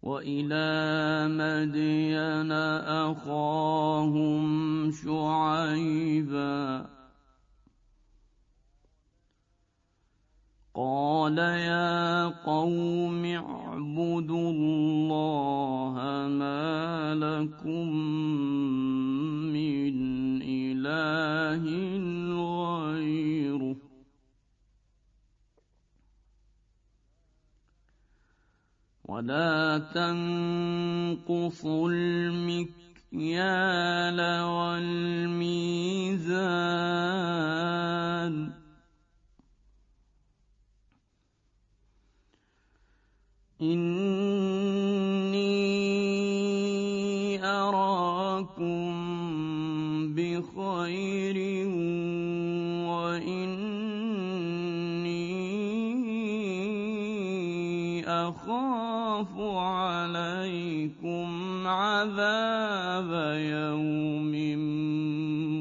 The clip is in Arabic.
وإلى مدين أخاهم شعيبا قال يا قوم اعبدوا الله ما لكم من إله غيره ولا تنقصوا المكيال والميزان إني أراكم بخير وإني أخاف عليكم عذاب يوم